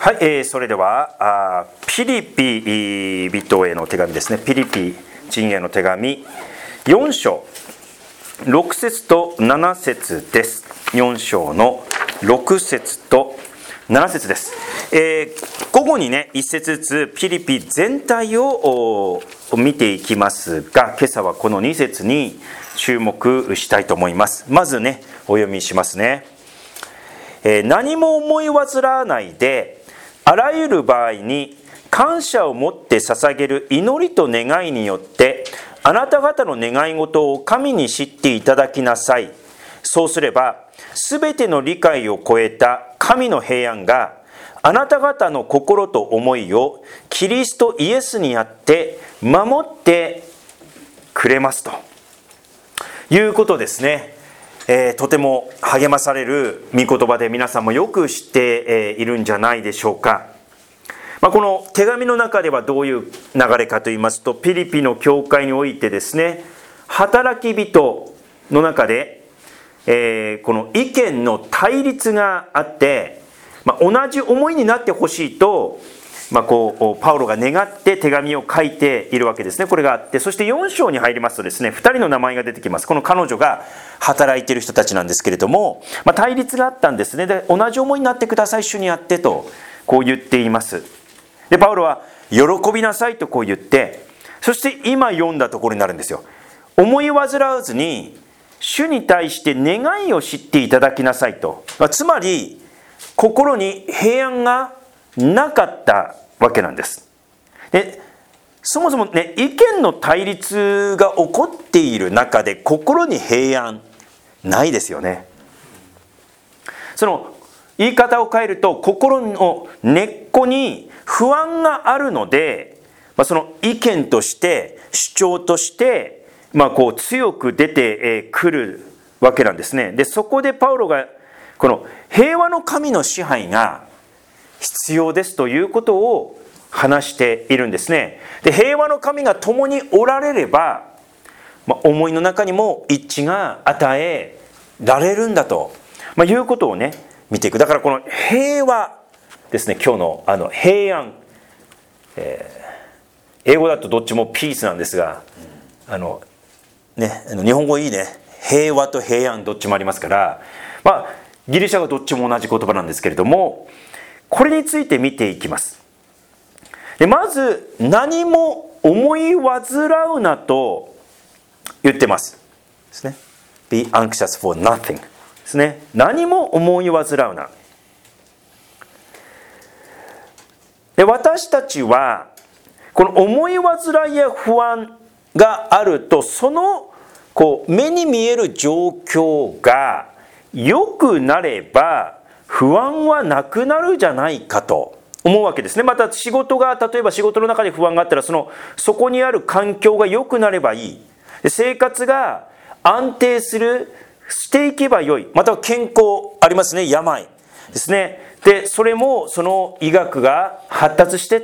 はい、それではピリピ人への手紙ですね。ピリピ人への手紙4章6節と7節です。4章の6節と7節です。午後にね1節ずつピリピ全体を見ていきますが、今朝はこの2節に注目したいと思います。まずねお読みしますね。何も思い煩わないで、あらゆる場合に感謝を持って捧げる祈りと願いによって、あなた方の願い事を神に知っていただきなさい。そうすれば、すべての理解を超えた神の平安が、あなた方の心と思いをキリストイエスにあって守ってくれますということですね。とても励まされる御言葉で、皆さんもよく知っているんじゃないでしょうか。この手紙の中ではどういう流れかといいますと、ピリピの教会においてですね、働き人の中で、この意見の対立があって、同じ思いになってほしいと、パウロが願って手紙を書いているわけですね。これがあって、そして4章に入りますとですね、2人の名前が出てきます。この彼女が働いている人たちなんですけれども、対立があったんですね。で、同じ思いになってください、主にあってとこう言っています。で、パウロは喜びなさいとこう言って、そして今読んだところになるんですよ。思い煩わずに主に対して願いを知っていただきなさいと、つまり心に平安がなかったわけなんです。で、そもそもね、意見の対立が起こっている中で心に平安ないですよね。その言い方を変えると、心の根っこに不安があるので、その意見として主張として強く出てくるわけなんですね。で、そこでパウロがこの平和の神の支配が必要ですということを話しているんですね。で、平和の神が共におられれば、思いの中にも一致が与えられるんだと、いうことをね見ていく。だからこの平和ですね、今日の平安、英語だとどっちもピースなんですが、日本語いいね、平和と平安どっちもありますから、ギリシャ語どっちも同じ言葉なんですけれども、これについて見ていきます。で、まず何も思い煩うなと言ってますですね。 Be anxious for nothing ですね。何も思い煩うな。で、私たちはこの思い煩いや不安があると、その目に見える状況が良くなれば不安はなくなるじゃないかと思うわけですね。また仕事が、例えば仕事の中で不安があったら、そこにある環境が良くなればいい。生活が安定していけばよい。または健康ありますね、病ですね。で、それもその医学が発達していって、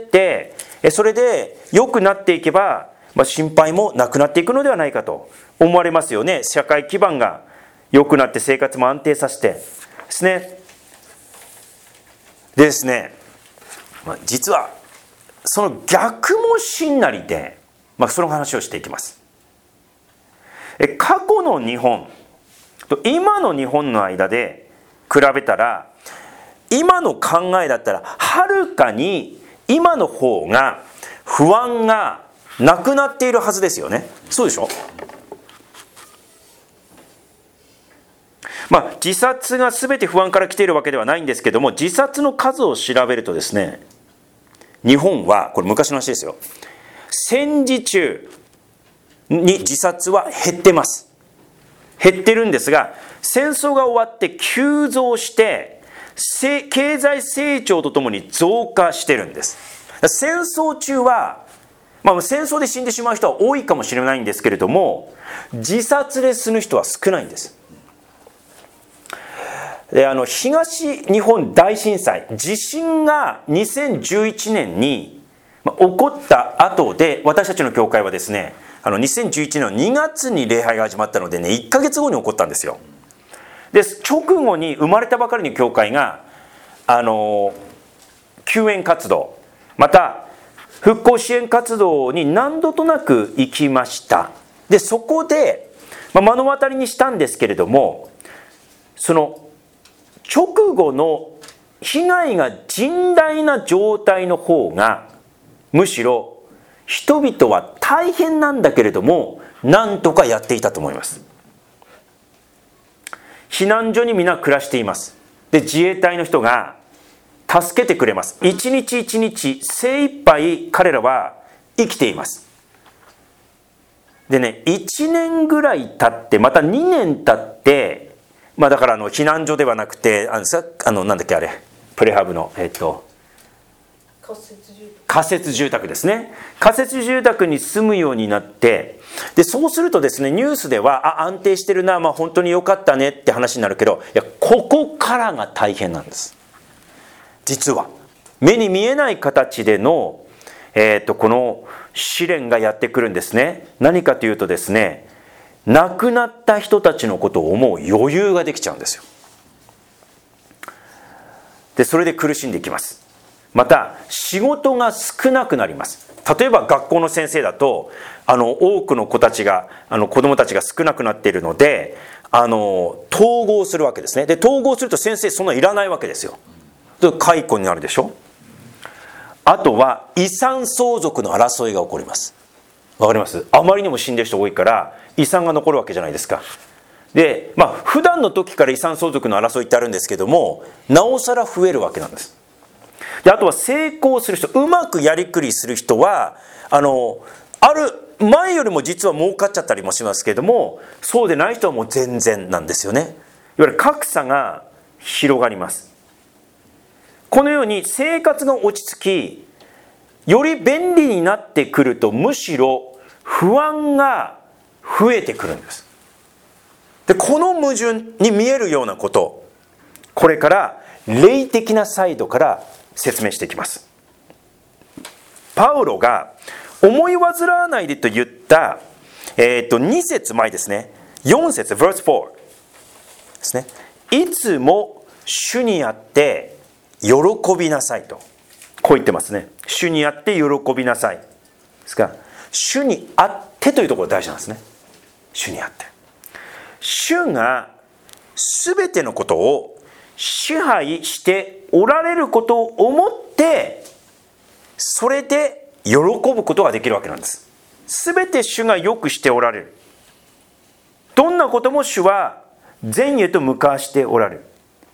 それで良くなっていけば、心配もなくなっていくのではないかと思われますよね。社会基盤が良くなって生活も安定させてですね。でですね、実はその逆もしんなりで、その話をしていきます。過去の日本と今の日本の間で比べたら、今の考えだったらはるかに今の方が不安がなくなっているはずですよね。そうでしょ。自殺が全て不安から来ているわけではないんですけども、自殺の数を調べるとですね、日本は、これ昔の話ですよ、戦時中に自殺は減ってます。減ってるんですが、戦争が終わって急増して経済成長とともに増加してるんです。戦争中は、戦争で死んでしまう人は多いかもしれないんですけれども、自殺で死ぬ人は少ないんです。で、東日本大震災、地震が2011年に起こった後で、私たちの教会はですね、2011年の2月に礼拝が始まったのでね、1ヶ月後に起こったんですよ。で、直後に生まれたばかりの教会が救援活動、また復興支援活動に何度となく行きました。でそこで、目の当たりにしたんですけれども、その直後の被害が甚大な状態の方が、むしろ人々は大変なんだけれども何とかやっていたと思います。避難所に皆暮らしています。で自衛隊の人が助けてくれます。一日一日精一杯彼らは生きています。でね、1年ぐらい経って、また2年経って、だから避難所ではなくて、なんだっけあれ、プレハブの仮設住宅ですね。仮設住宅に住むようになって、でそうするとですね、ニュースでは安定してるな、本当に良かったねって話になるけど、いやここからが大変なんです。実は目に見えない形での、この試練がやってくるんですね。何かというとですね、亡くなった人たちのことを思う余裕ができちゃうんですよ。でそれで苦しんでいきます。また仕事が少なくなります。例えば学校の先生だと多くの子供たちが少なくなっているので統合するわけですね。で統合すると先生そんなにいらないわけですよ。で解雇になるでしょ。あとは遺産相続の争いが起こります。わかります？あまりにも死んでる人多いから遺産が残るわけじゃないですか。で普段の時から遺産相続の争いってあるんですけども、なおさら増えるわけなんです。であとは成功する人、うまくやりくりする人はある前よりも実は儲かっちゃったりもしますけども、そうでない人はもう全然なんですよね。いわゆる格差が広がります。このように生活が落ち着き、より便利になってくると、むしろ不安が増えてくるんです。でこの矛盾に見えるようなこと、これから霊的なサイドから説明していきます。パウロが思い煩わないでと言った、2節前ですね、4節 verse 4ですね。いつも主にあって喜びなさいと、こう言ってますね。主にあって喜びなさいですが、主にあってというところが大事なんですね。主にあって、主が全てのことを支配しておられることを思って、それで喜ぶことができるわけなんです。全て主がよくしておられる。どんなことも主は善へと向かわしておられる。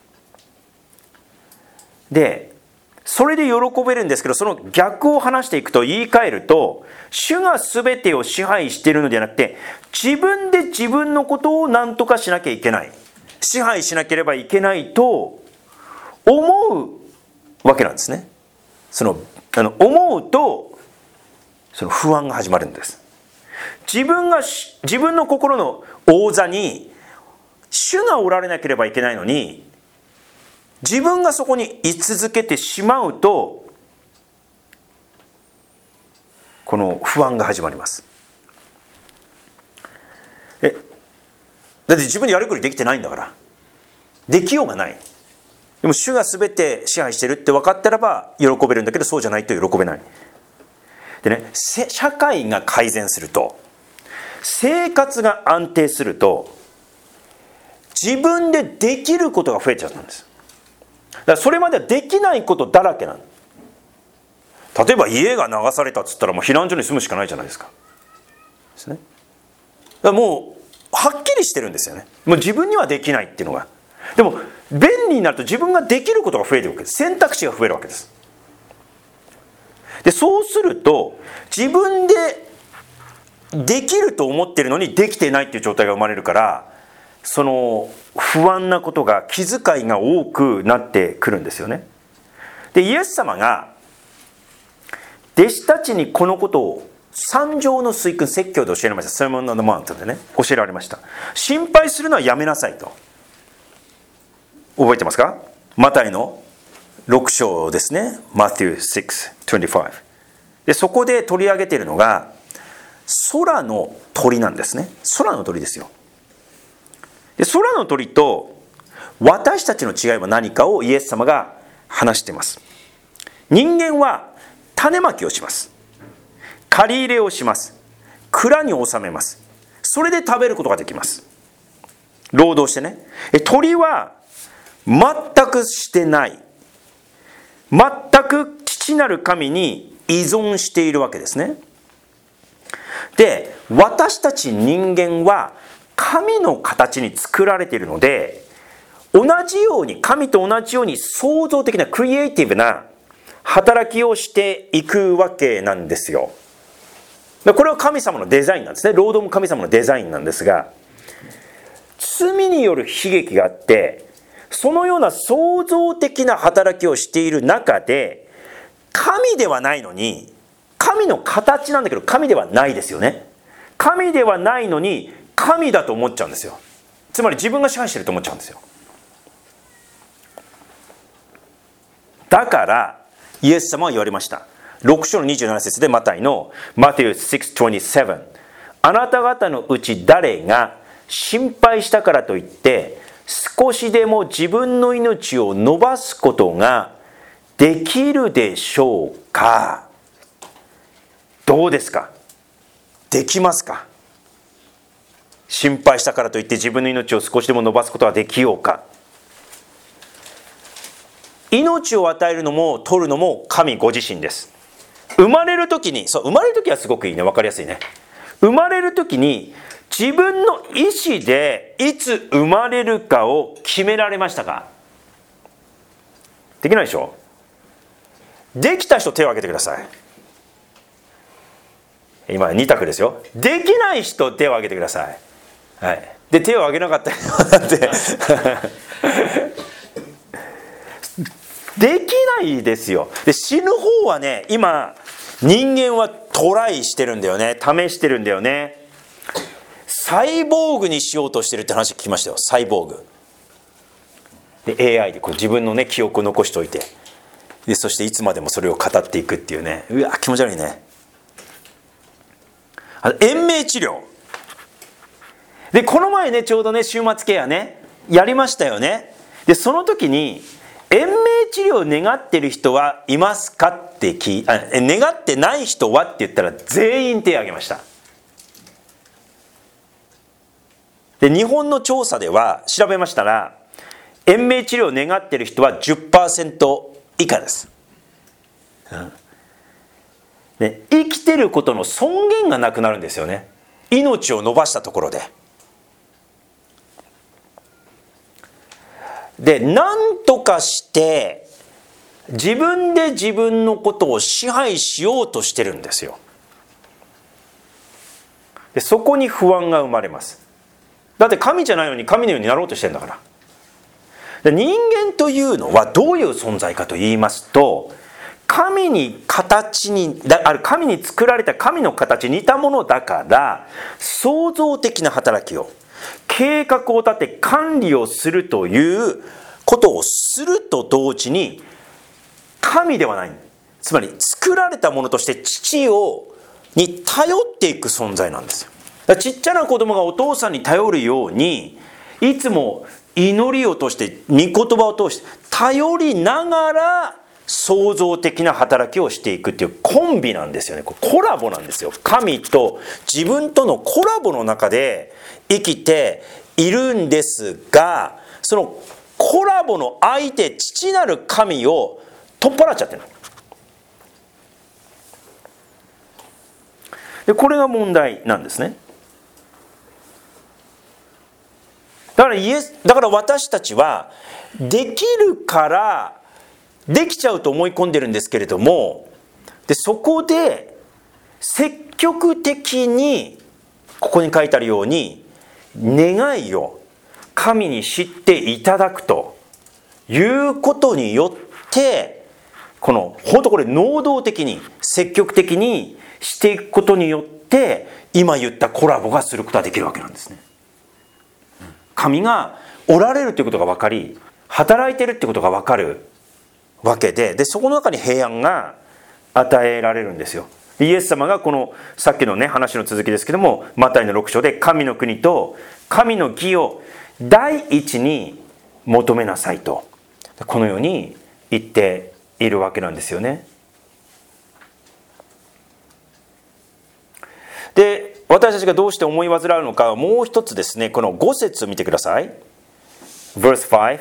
でそれで喜べるんですけど、その逆を話していくと、言い換えると、主が全てを支配しているのではなくて、自分で自分のことを何とかしなきゃいけない、支配しなければいけないと思うわけなんですね。思うとその不安が始まるんです。自分の心の王座に主がおられなければいけないのに、自分がそこに居続けてしまうと、この不安が始まります。だって自分でやりくりできてないんだから、できようがない。でも主が全て支配してるって分かったらば喜べるんだけど、そうじゃないと喜べない。でね、社会が改善すると、生活が安定すると、自分でできることが増えちゃったんです。だからそれまではできないことだらけなの。例えば家が流されたっつったらもう避難所に住むしかないじゃないですか。ですね。だからもうはっきりしてるんですよね。もう自分にはできないっていうのが。でも便利になると自分ができることが増えているわけです。選択肢が増えるわけです。でそうすると、自分でできると思っているのにできてないっていう状態が生まれるから、その不安なことが、気遣いが多くなってくるんですよね。でイエス様が弟子たちにこのことを三条の水訓、説教で教えられました。セーモン・オン・ザ・マウントでね、教えられました。心配するのはやめなさいと。覚えてますか？マタイの6章ですね。Matthew 6:25。でそこで取り上げているのが空の鳥なんですね。空の鳥ですよ。で空の鳥と私たちの違いは何かをイエス様が話しています。 人間は種まきをします。借り入れをします。蔵に収めます。それで食べることができます。労働してね。鳥は全くしてない。全く父なる神に依存しているわけですね。で、私たち人間は神の形に作られているので、同じように、神と同じように創造的なクリエイティブな働きをしていくわけなんですよ。これは神様のデザインなんですね。労働も神様のデザインなんですが、罪による悲劇があって、そのような創造的な働きをしている中で、神ではないのに、神の形なんだけど神ではないですよね。神ではないのに神だと思っちゃうんですよ。つまり自分が支配してると思っちゃうんですよ。だからイエス様は言われました。6章の27節でマタイのマタイ 6:27、 あなた方のうち誰が心配したからといって少しでも自分の命を伸ばすことができるでしょうか。どうですか？できますか？心配したからといって自分の命を少しでも伸ばすことはできようか。命を与えるのも取るのも神ご自身です。生まれる時に、生まれる時はすごくいいね、分かりやすいね。生まれる時に自分の意思でいつ生まれるかを決められましたか？できないでしょ？できた人手を挙げてください。今2択ですよ。できない人手を挙げてください。はい。で手を挙げなかった人なんてできないですよ。で死ぬ方はね、今人間はトライしてるんだよね。試してるんだよね。サイボーグにしようとしてるって話聞きましたよ。サイボーグで AI でこう自分のね記憶を残しておいて、でそしていつまでもそれを語っていくっていうね。うわ気持ち悪いね。延命治療でこの前ねちょうどね終末ケアねやりましたよね。でその時に延命治療を願ってる人はいますかって願ってない人はって言ったら全員手を挙げました。で日本の調査では調べましたら延命治療を願ってる人は 10% 以下です、で生きてることの尊厳がなくなるんですよね。命を伸ばしたところで。で何とかして自分で自分のことを支配しようとしてるんですよ。でそこに不安が生まれます。だって神じゃないのに神のようになろうとしてるんだから。で人間というのはどういう存在かと言いますと、神に作られた神の形に似たものだから、創造的な働きを計画を立て管理をするということをすると同時に神ではない。つまり作られたものとして父に頼っていく存在なんですよ。だからちっちゃな子供がお父さんに頼るようにいつも祈りを通して御言葉を通して頼りながら創造的な働きをしていくっていうコンビなんですよね。コラボなんですよ。神と自分とのコラボの中で生きているんですが、そのコラボの相手父なる神を取っ払っちゃってるので、これが問題なんですね。だから私たちはできるからできちゃうと思い込んでるんですけれども、でそこで積極的にここに書いてあるように願いを神に知っていただくということによって、本当これ能動的に積極的にしていくことによって今言ったコラボがすることができるわけなんですね。神がおられるということが分かり、働いてるってことが分かるわけで、そこの中に平安が与えられるんですよ。イエス様がこのさっきのね話の続きですけども、マタイの6章で神の国と神の義を第一に求めなさいとこのように言っているわけなんですよね。で、私たちがどうして思い煩うのか、もう一つですね、この5節を見てください。Verse 5。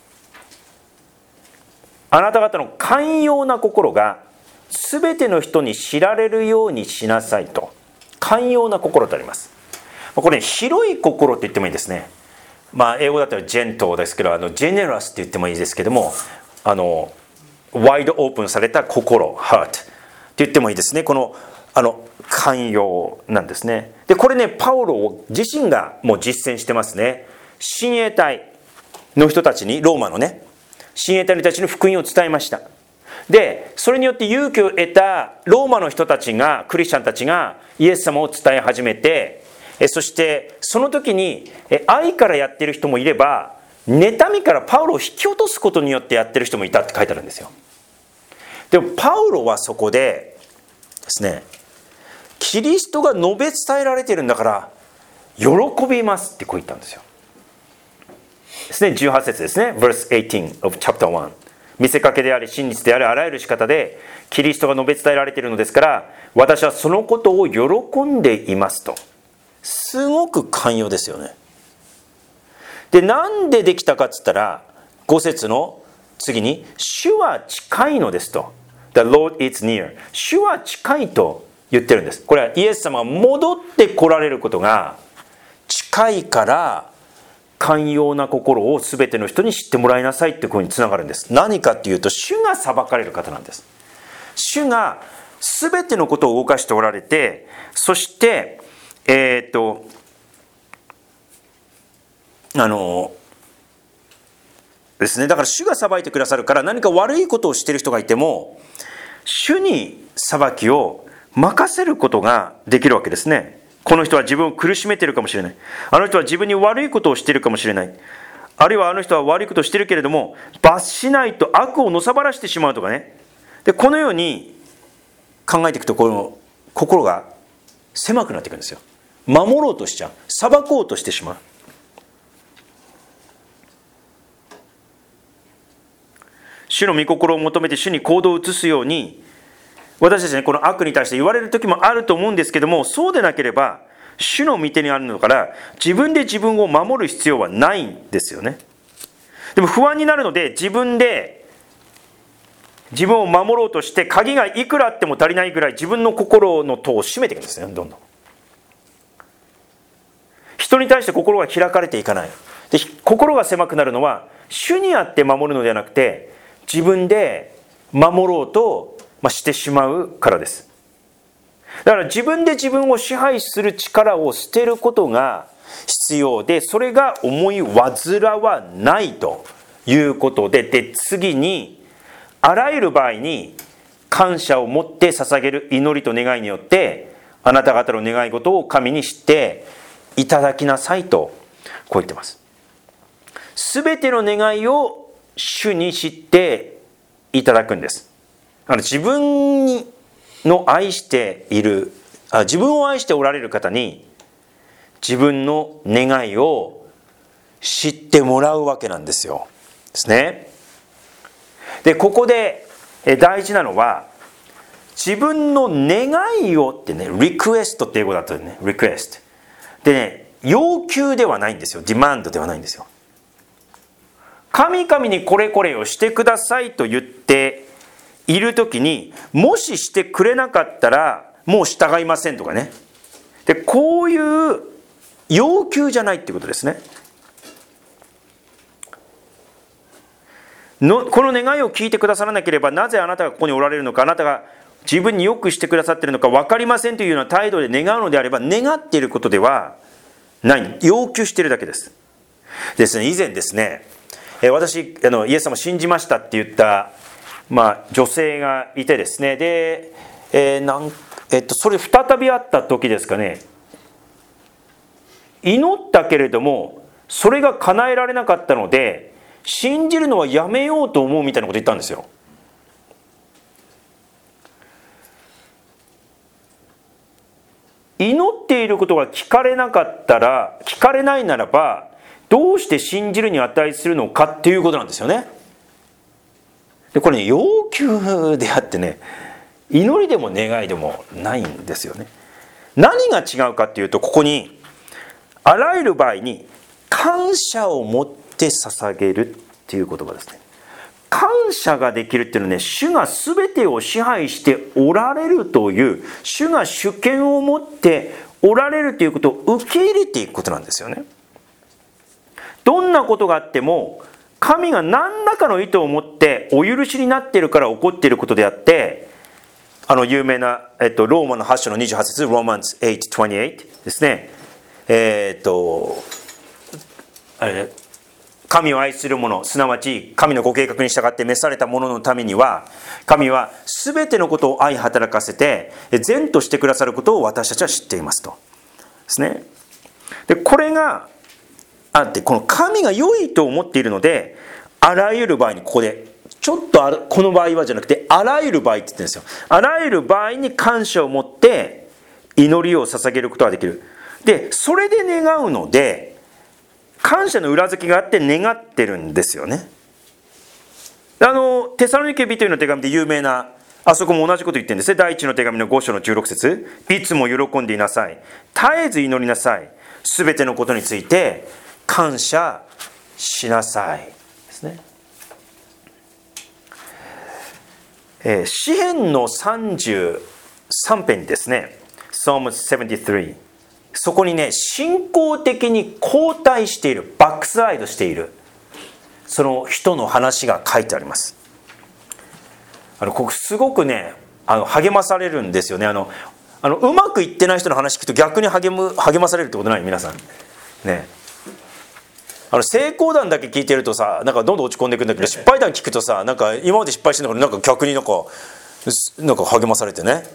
あなた方の寛容な心がすべての人に知られるようにしなさいと。寛容な心とあります。これ、広い心って言ってもいいですね。英語だったらジェントですけど、ジェネラスって言ってもいいですけども、ワイドオープンされた心、ハートって言ってもいいですね。この寛容なんですね。で、これね、パウロ自身がもう実践してますね。親衛隊の人たちに、ローマのね、親衛隊の人たちに福音を伝えました。で、それによって勇気を得たローマの人たちが、クリスチャンたちがイエス様を伝え始めて、そしてその時に愛からやってる人もいれば、妬みからパウロを引き落とすことによってやってる人もいたって書いてあるんですよ。でもパウロはそこでですね、キリストが述べ伝えられているんだから喜びますってこう言ったんですよ。ですね、18節ですね。Verse 18 of chapter 1。見せかけであり真実であるあらゆる仕方でキリストが述べ伝えられているのですから、私はそのことを喜んでいますと。すごく寛容ですよね。で、なんでできたかっつったら、5節の次に主は近いのですと。The Lord is near。主は近いと言ってるんです。これはイエス様が戻って来られることが近いから、寛容な心を全ての人に知ってもらいなさいってこういうふうにつながるんです。何かっていうと、主が裁かれる方なんです。主が全てのことを動かしておられて、そしてですね、だから主が裁いてくださるから、何か悪いことをしている人がいても主に裁きを任せることができるわけですね。この人は自分を苦しめているかもしれない。あの人は自分に悪いことをしているかもしれない。あるいはあの人は悪いことをしているけれども罰しないと悪をのさばらしてしまうとかね。で、このように考えていくと、この心が狭くなっていくんですよ。守ろうとしちゃう。裁こうとしてしまう。主の御心を求めて主に行動を移すように、私たちね、この悪に対して言われる時もあると思うんですけども、そうでなければ主の御手にあるのから自分で自分を守る必要はないんですよね。でも不安になるので、自分で自分を守ろうとして鍵がいくらあっても足りないぐらい自分の心の戸を閉めていくんですね。どんどん人に対して心が開かれていかない。で、心が狭くなるのは主にあって守るのではなくて、自分で守ろうとしてしまうからです。だから自分で自分を支配する力を捨てることが必要で、それが思い煩わないということで、次にあらゆる場合に感謝を持って捧げる祈りと願いによって、あなた方の願い事を神に知っていただきなさいとこう言ってます。すべての願いを主に知っていただくんです。自分の愛している、自分を愛しておられる方に自分の願いを知ってもらうわけなんですよ。ですね。で、ここで大事なのは、自分の願いをってね、リクエストって英語だとね、リクエストでね、要求ではないんですよ。ディマンドではないんですよ。神々にこれこれをしてくださいと言っているときに、もししてくれなかったらもう従いませんとかね。で、こういう要求じゃないってことですね。この願いを聞いてくださらなければ、なぜあなたがここにおられるのか、あなたが自分によくしてくださっているのか分かりませんというような態度で願うのであれば、願っていることではない。要求しているだけです。ですね、以前ですね、私イエス様を信じましたって言った女性がいてですね、で、それ再び会った時ですかね、祈ったけれどもそれが叶えられなかったので、信じるのはやめようと思うみたいなこと言ったんですよ。祈っていることが聞かれなかったら、聞かれないならばどうして信じるに値するのかっていうことなんですよね。で、これね、要求であってね、祈りでも願いでもないんですよね。何が違うかっていうと、ここにあらゆる場合に感謝を持って捧げるっていう言葉ですね。感謝ができるっていうのはね、主が全てを支配しておられるという、主が主権を持っておられるということを受け入れていくことなんですよね。どんなことがあっても、神が何らかの意図を持ってお許しになっているから起こっていることであって、有名な、ローマの8章の28節、Romans 8:28ですね。あれね、神を愛する者、すなわち神のご計画に従って召された者のためには、神は全てのことを相働かせて善としてくださることを私たちは知っていますとですね。でこれがあって、この神が良いと思っているので、あらゆる場合に、ここでちょっとこの場合はじゃなくて、あらゆる場合って言ってるんですよ。あらゆる場合に感謝を持って祈りを捧げることができる。でそれで願うので、感謝の裏付けがあって願ってるんですよね。テサロニケ人への手紙で有名な、あそこも同じこと言ってるんですね。第一の手紙の5章の16節、いつも喜んでいなさい、絶えず祈りなさい、すべてのことについて感謝しなさいですね。詩編の33編にですね、Psalm 73、そこにね、信仰的に後退している、バックスライドしているその人の話が書いてあります。ここすごくね、励まされるんですよね。うまくいってない人の話聞くと逆に励まされるってことない？皆さんね。成功談だけ聞いてるとさ、なんかどんどん落ち込んでいくんだけど、失敗談聞くとさ、なんか今まで失敗してるのから、なんか逆になんか励まされてね。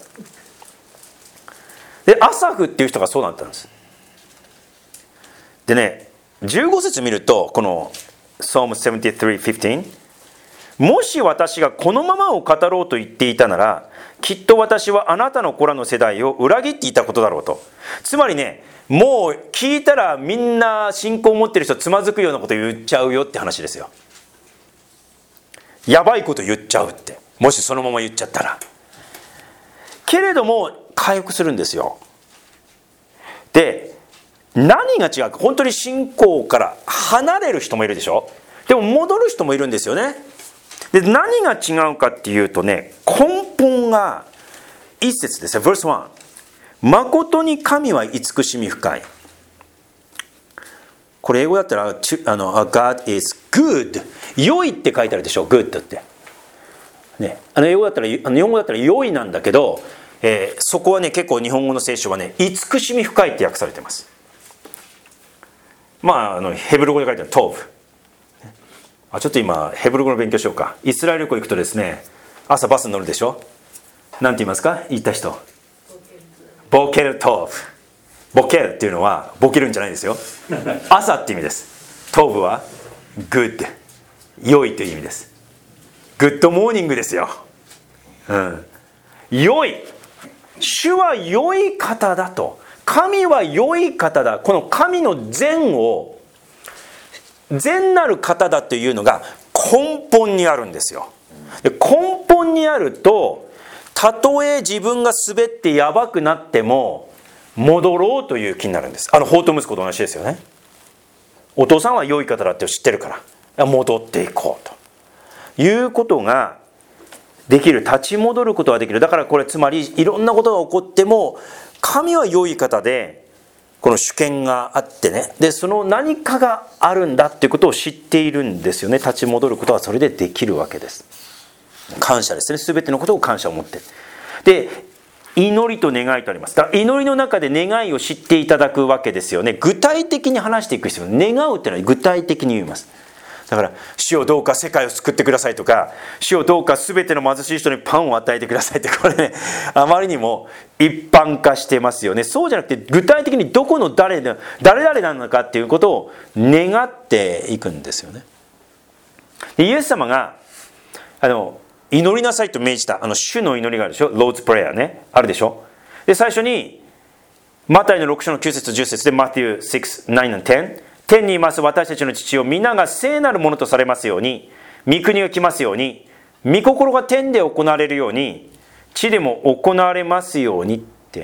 でアサフっていう人がそうなったんです。でね、15節見ると、この Psalm 73:15、もし私がこのままを語ろうと言っていたなら、きっと私はあなたの子らの世代を裏切っていたことだろうと。つまりね、もう聞いたらみんな信仰を持ってる人つまずくようなこと言っちゃうよって話ですよ。やばいこと言っちゃうって、もしそのまま言っちゃったら。けれども回復するんですよ。で何が違うか、本当に信仰から離れる人もいるでしょ。でも戻る人もいるんですよね。で何が違うかっていうとね、根本が一節ですね、verse 1、誠に神は慈しみ深い。これ英語だったらGod is good、 良いって書いてあるでしょ、good ってね。英語だったら、日本語だったら良いなんだけど、そこはね、結構日本語の聖書はね、慈しみ深いって訳されてます。まあヘブル語で書いてあるトーブ。ちょっと今ヘブル語の勉強しようか。イスラエル旅行行くとですね、朝バスに乗るでしょ。なんて言いますか、行った人。ボケルトーブ。ボケルっていうのはボケるんじゃないですよ。朝って意味です。トーブはグッド、良いという意味です。グッドモーニングですよ。良い。主は良い方だと。神は良い方だ。この神の善を、善なる方だというのが根本にあるんですよ。で根本にあると、たとえ自分が滑ってやばくなっても戻ろうという気になるんです。法と息子と同じですよね。お父さんは良い方だって知ってるから戻っていこうということができる。立ち戻ることができる。だからこれつまりいろんなことが起こっても神は良い方で、この主権があってね、でその何かがあるんだっていうことを知っているんですよね。立ち戻ることはそれでできるわけです。感謝ですね。全てのことを感謝を持って。で祈りと願いとあります。だから祈りの中で願いを知っていただくわけですよね。具体的に話していく必要。願うっていうのは具体的に言います。だから主よどうか世界を救ってくださいとか、主よどうか全ての貧しい人にパンを与えてくださいって、これね、あまりにも一般化してますよね。そうじゃなくて具体的にどこの誰々なのかっていうことを願っていくんですよね。でイエス様が祈りなさいと命じた主の祈りがあるでしょ。ローズプレイヤーね、あるでしょ。で最初にマタイの6章の9節10節で、マティ6、9 and 10、天にいます私たちの父を皆が聖なるものとされますように、御国が来ますように、 御心が天で行われるように地でも行われますようにって、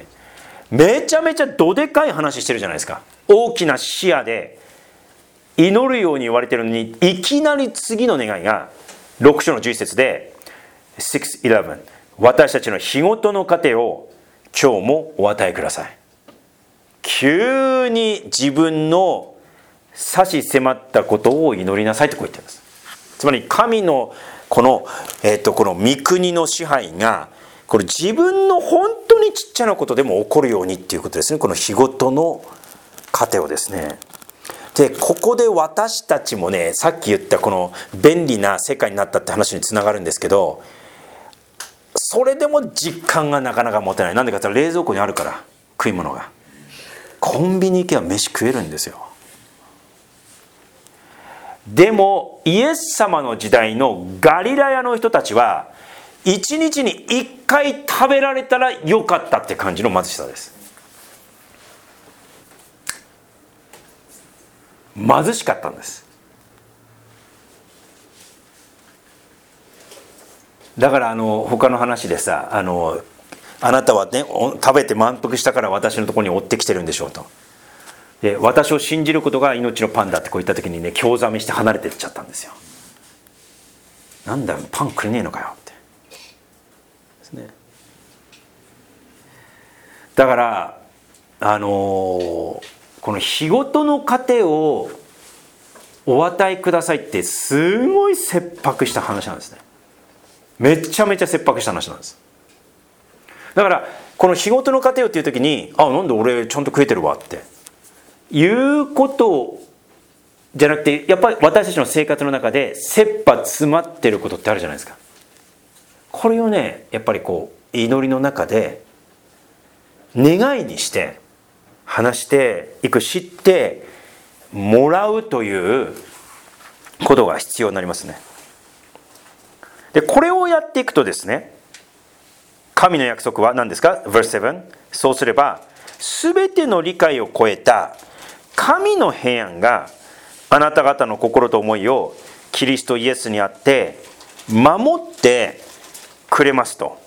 めちゃめちゃどでかい話してるじゃないですか。大きな視野で祈るように言われてるのに、いきなり次の願いが6章の11節で 6:11、 私たちの日ごとの糧を今日もお与えください。急に自分の差し迫ったことを祈りなさいとこう言ってるんです。つまり神のこの御国の支配が、これ自分の本当にちっちゃなことでも起こるようにっていうことですね。この日ごとの糧をですね。でここで私たちもね、さっき言ったこの便利な世界になったって話につながるんですけど、それでも実感がなかなか持てない。なんでかって言ったら冷蔵庫にあるから、食い物が。コンビニ行けば飯食えるんですよ。でもイエス様の時代のガリラヤの人たちは1日に1回食べられたらよかったって感じの貧しさです。貧しかったんです。だから他の話でさ、あなたはね食べて満腹したから私のところに追ってきてるんでしょうと。で私を信じることが命のパンだってこう言った時にね、興ざめして離れてっちゃったんですよ。なんだよパンくれねえのかよってですね。だからこの日ごとの糧をお与えくださいってすごい切迫した話なんですね。めちゃめちゃ切迫した話なんです。だからこの日ごとの糧をっていう時に、なんで俺ちゃんと食えてるわっていうことじゃなくて、やっぱり私たちの生活の中で切羽詰まってることってあるじゃないですか。これをね、やっぱり祈りの中で願いにして話していく、知ってもらうということが必要になりますね。でこれをやっていくとですね、神の約束は何ですか？ Verse 7、 そうすれば全ての理解を超えた神の平安があなた方の心と思いをキリストイエスにあって守ってくれますと。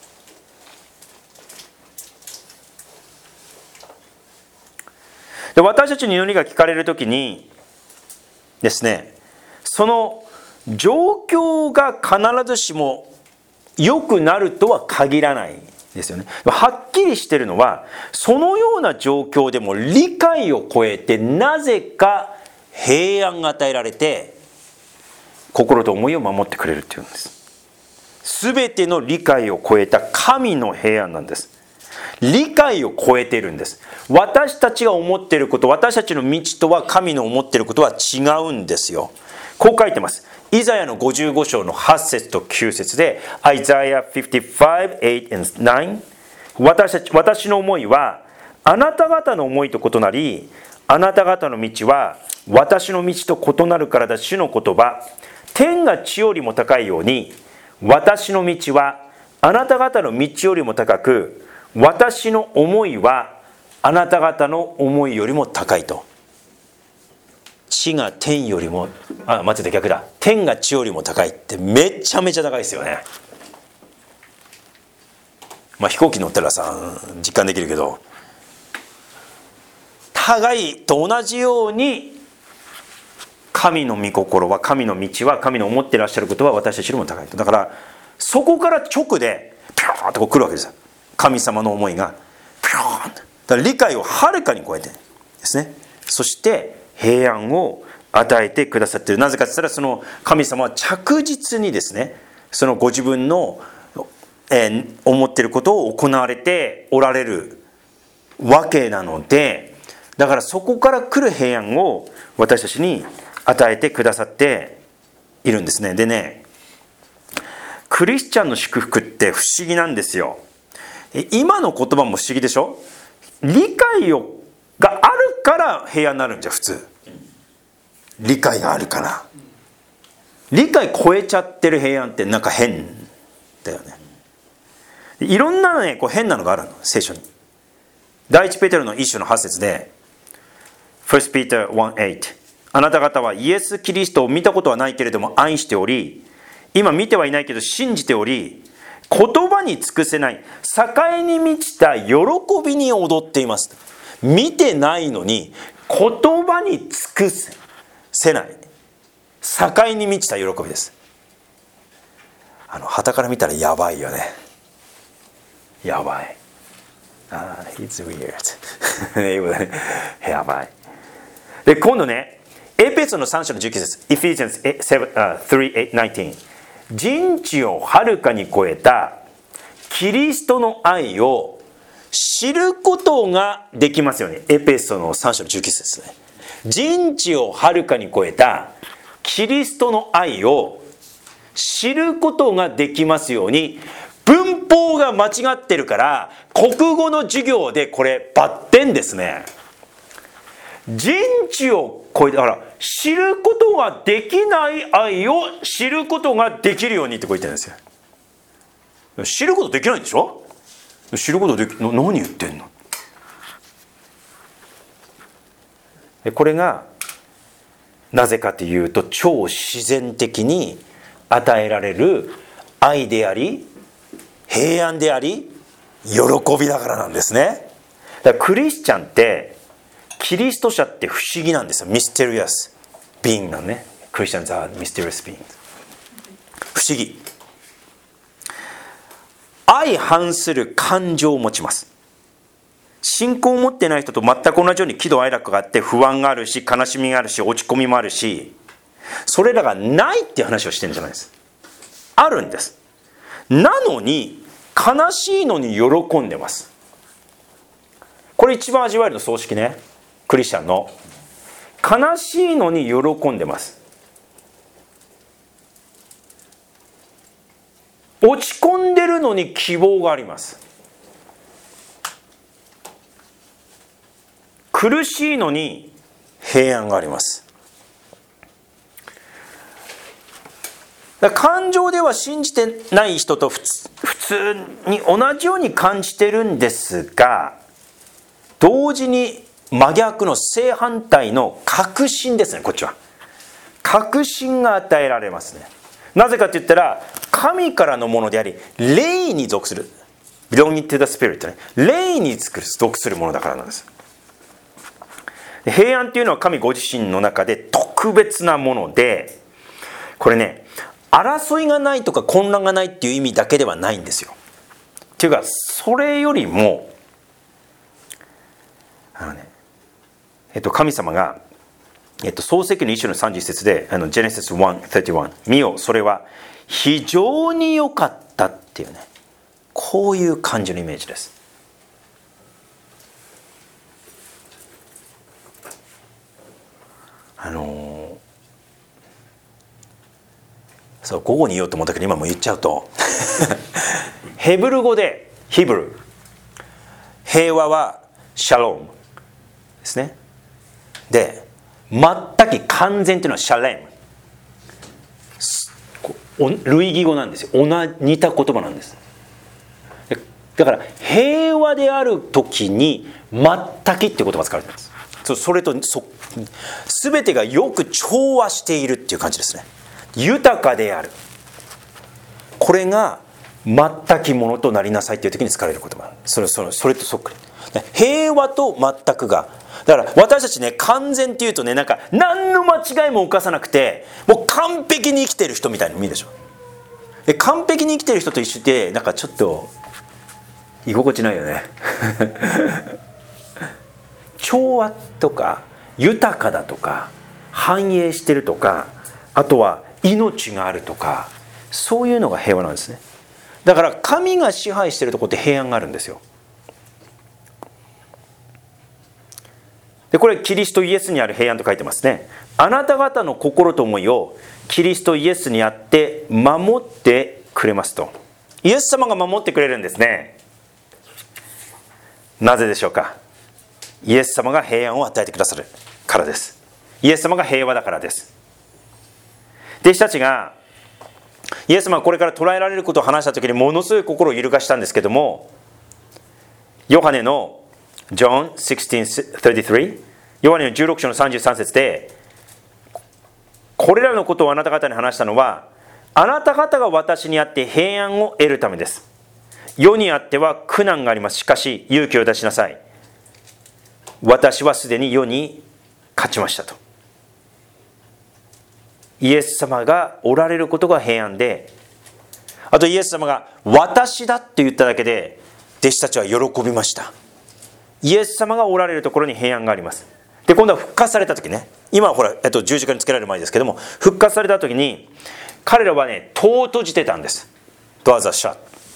で私たちの祈りが聞かれるときにですね、その状況が必ずしも良くなるとは限らないですよね。はっきりしてるのは、そのような状況でも理解を超えてなぜか平安が与えられて心と思いを守ってくれるっていうんです。すべての理解を超えた神の平安なんです。理解を超えているんです。私たちが思っていること、私たちの道とは神の思っていることは違うんですよ。こう書いてます。イザヤの55章の8節と9節で、Isaiah 55, 8 and 9、 私の思いはあなた方の思いと異なり、あなた方の道は私の道と異なるからだ。主の言葉、天が地よりも高いように、私の道はあなた方の道よりも高く、私の思いはあなた方の思いよりも高いと。地が天よりも、間違えた、逆だ。天が地よりも高いってめちゃめちゃ高いですよね。飛行機乗ったらさ実感できるけど、高いと同じように神の御心は、神の道は、神の思っていらっしゃることは私たちよりも高いと。だからそこから直でピョーンと来るわけですよ。神様の思いがピョーンと。だから理解をはるかに超えてですね。そして平安を与えてくださっている。なぜかと言ったら、その神様は着実にですね、そのご自分の、思っていることを行われておられるわけなので、だからそこから来る平安を私たちに与えてくださっているんですね。でね、クリスチャンの祝福って不思議なんですよ。今の言葉も不思議でしょ。理解があるから平安になるんじゃ、普通。理解があるから。理解超えちゃってる平安ってなんか変だよね。いろんなね、変なのがあるの、聖書に。第一ペテロの1章の8節で、1 Peter 1:8、あなた方はイエス・キリストを見たことはないけれども愛しており、 今見てはいないけど信じており、言葉に尽くせない、栄に満ちた喜びに踊っています。見てないのに、言葉に尽くせない、栄に満ちた喜びです。傍から見たらやばいよね。やばい。It's weird 英語でね、やばい。で、今度ね、エペソの3章の19節 Ephesians 3:19、人知をはるかに超えたキリストの愛を知ることができますよね。エペソの3章の19節ですね。人知をはるかに超えたキリストの愛を知ることができますように。文法が間違ってるから国語の授業でこれバッテンですね。人知を超えて、だから知ることができない愛を知ることができるようにってこう言ってるんですよ。知ることできないんでしょ。知ることでき何言ってんの。これがなぜかというと、超自然的に与えられる愛であり平安であり喜びだからなんですね。だからクリスチャンってキリスト者って不思議なんですよ。ミステリアスビーイングなんね。クリスチャンズはミステリアスビーイング。不思議。相反する感情を持ちます。信仰を持ってない人と全く同じように喜怒哀楽があって、不安があるし悲しみがあるし落ち込みもあるし、それらがないっていう話をしてるんじゃないです。あるんです。なのに悲しいのに喜んでます。これ一番味わえるの葬式ね。クリスチャンの悲しいのに喜んでます。落ち込んでるのに希望があります。苦しいのに平安があります。だから感情では信じてない人と普通に同じように感じてるんですが、同時に真逆の正反対の確信ですね。こっちは確信が与えられますね。なぜかと言ったら、神からのものであり霊に属する belonging to the spirit ね、霊に属するものだからなんです。平安というのは神ご自身の中で特別なもので、これね、争いがないとか混乱がないっていう意味だけではないんですよ。っていうか、それよりも神様が、創世記の1章の31節でGenesis 1:31、見よそれは非常に良かったっていうね、こういう感じのイメージです。そう午後に言おうと思ったけど今も言っちゃうとヘブル語でヒブル平和はシャロームですね。で全く完全というのはシャレム、類義語なんですよ。似た言葉なんです。だから平和である時に全くって言葉が使われています。それと全てがよく調和しているっていう感じですね。豊かである、これが全きものとなりなさいという時に使われる言葉。それとそっくり。平和と全くが、だから私たちね、完全っていうとね、なんか何の間違いも犯さなくてもう完璧に生きてる人みたいに見えるでしょ。完璧に生きてる人と一緒でなんかちょっと居心地ないよね調和とか豊かだとか繁栄してるとか、あとは命があるとか、そういうのが平和なんですね。だから神が支配してるところって平安があるんですよ。でこれキリストイエスにある平安と書いてますね。あなた方の心と思いをキリストイエスにあって守ってくれますと。イエス様が守ってくれるんですね。なぜでしょうか。イエス様が平安を与えてくださるからです。イエス様が平和だからです。弟子たちがイエス様がこれから捉えられることを話した時にものすごい心を揺るがしたんですけども、ヨハネの John 16:33、 ヨハネの16章の33節で、これらのことをあなた方に話したのはあなた方が私にあって平安を得るためです。世にあっては苦難があります。しかし勇気を出しなさい。私はすでに世に勝ちましたと。イエス様がおられることが平安で、あとイエス様が私だって言っただけで弟子たちは喜びました。イエス様がおられるところに平安があります。で、今度は復活された時ね、今はほら、十字架につけられる前ですけども、復活された時に彼らはね、戸を閉じてたんです。ドアザシャッ。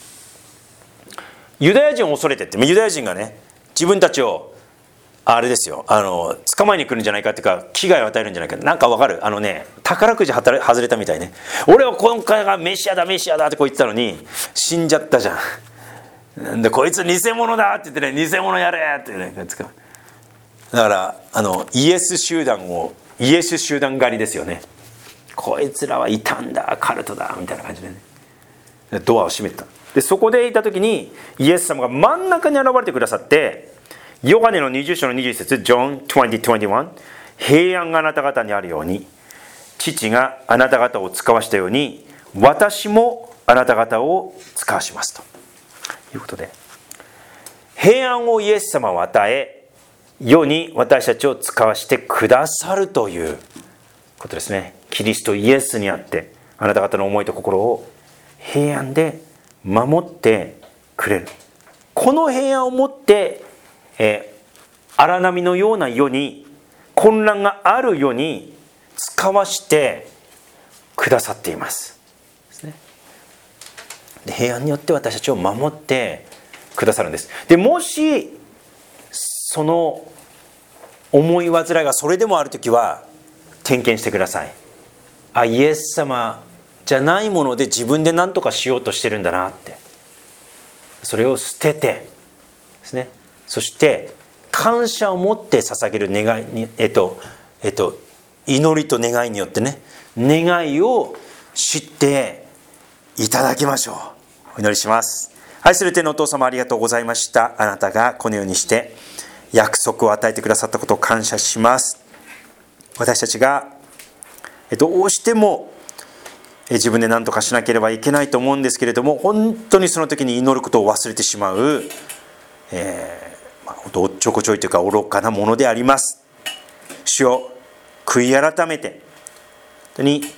ユダヤ人を恐れてって、ユダヤ人がね、自分たちをあれですよ、捕まえに来るんじゃないかっていうか、危害を与えるんじゃないか、なんかわかる、宝くじ外れたみたいね。俺は今回がメシアだメシアだってこう言ってたのに死んじゃったじゃん。でこいつ偽物だって言ってね、偽物やれってね、だからイエス集団狩りですよね。こいつらはいたんだ、カルトだみたいな感じでね、ドアを閉めた。でそこでいた時にイエス様が真ん中に現れてくださって、ヨハネの20章の21節、John 20:21、平安があなた方にあるように、父があなた方を使わしたように、私もあなた方を使わしますということで、平安をイエス様は与え、世に私たちを使わしてくださるということですね。キリストイエスにあって、あなた方の思いと心を平安で守ってくれる。この平安を持って荒波のような世に、混乱がある世に使わしてくださっていますですね。で平安によって私たちを守ってくださるんです。でもしその思い煩いがそれでもあるときは点検してください。イエス様じゃないもので自分で何とかしようとしてるんだなって、それを捨ててですね、そして感謝を持って捧げる願いに、祈りと願いによってね、願いを知っていただきましょう。お祈りします。愛する天のお父様、ありがとうございました。あなたがこのようにして約束を与えてくださったことを感謝します。私たちがどうしても自分で何とかしなければいけないと思うんですけれども、本当にその時に祈ることを忘れてしまう、おっちょこちょいというか愚かなものであります。主を悔い改めて、本当に、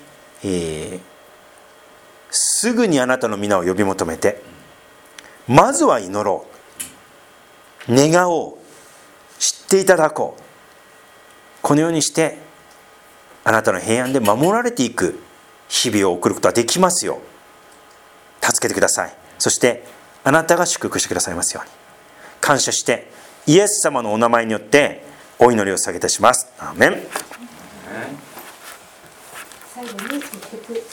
すぐにあなたの皆を呼び求めて、まずは祈ろう、願おう、知っていただこう。このようにしてあなたの平安で守られていく日々を送ることができますよう助けてください。そしてあなたが祝福してくださいますように感謝して、イエス様のお名前によってお祈りを下げいたします。アーメン。 最後に一曲